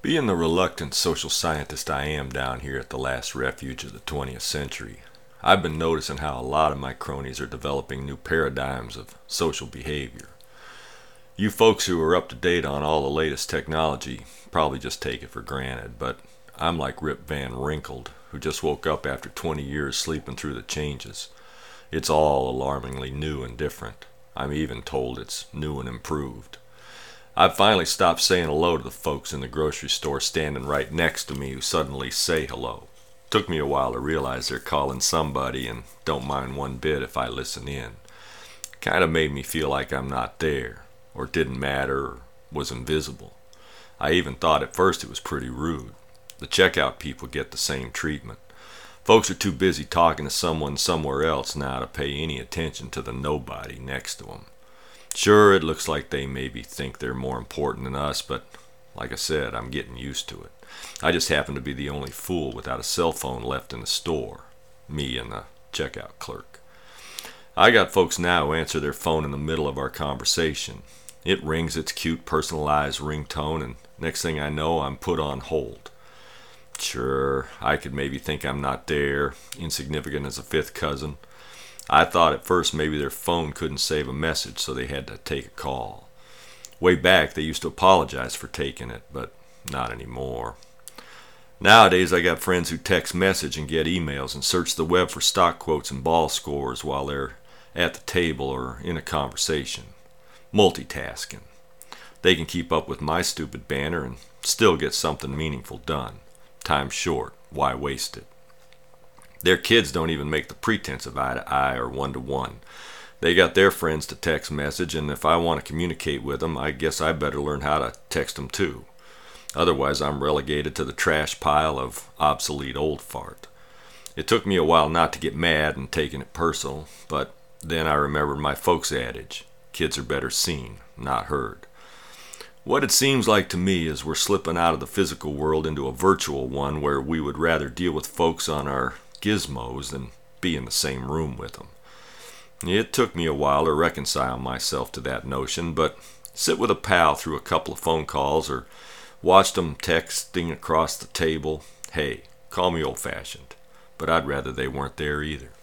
Being the reluctant social scientist I am down here at the last refuge of the 20th century, I've been noticing how a lot of my cronies are developing new paradigms of social behavior. You folks who are up to date on all the latest technology probably just take it for granted, but I'm like Rip Van Wrinkled, who just woke up after 20 years sleeping through the changes. It's all alarmingly new and different. I'm even told it's new and improved. I've finally stopped saying hello to the folks in the grocery store standing right next to me who suddenly say hello. Took me a while to realize they're calling somebody and don't mind one bit if I listen in. Kind of made me feel like I'm not there, or didn't matter, or was invisible. I even thought at first it was pretty rude. The checkout people get the same treatment. Folks are too busy talking to someone somewhere else now to pay any attention to the nobody next to them. Sure, it looks like they maybe think they're more important than us, but like I said, I'm getting used to it. I just happen to be the only fool without a cell phone left in the store. Me and the checkout clerk. I got folks now who answer their phone in the middle of our conversation. It rings its cute personalized ringtone, and next thing I know, I'm put on hold. Sure, I could maybe think I'm not there, insignificant as a fifth cousin. I thought at first maybe their phone couldn't save a message, so they had to take a call. Way back, they used to apologize for taking it, but not anymore. Nowadays, I got friends who text message and get emails and search the web for stock quotes and ball scores while they're at the table or in a conversation. Multitasking. They can keep up with my stupid banner and still get something meaningful done. Time's short. Why waste it? Their kids don't even make the pretense of eye to eye or one to one. They got their friends to text message, and if I want to communicate with them, I guess I better learn how to text them too. Otherwise, I'm relegated to the trash pile of obsolete old fart. It took me a while not to get mad and taking it personal, but then I remembered my folks' adage, kids are better seen, not heard. What it seems like to me is we're slipping out of the physical world into a virtual one where we would rather deal with folks on our gizmos than be in the same room with them. It took me a while to reconcile myself to that notion, but sit with a pal through a couple of phone calls or watch them texting across the table. Hey, call me old-fashioned, but I'd rather they weren't there either.